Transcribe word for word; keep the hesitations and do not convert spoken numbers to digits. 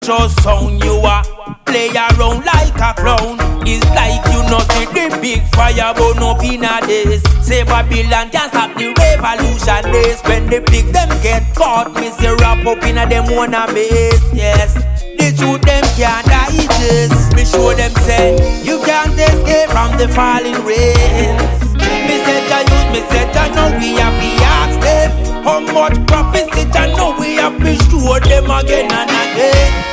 Just sound you a play around like a clown. It's like you not see the big fire burn up in a days. Say Babylon can stop the revolution days. When the big them get caught, me say wrap up in a them wanna base. Yes, the truth them can't digest. Me show them say you can't escape from the falling rains. Me say I use, me say I know we have to ask them how much prophecy I know we have to show them again and again.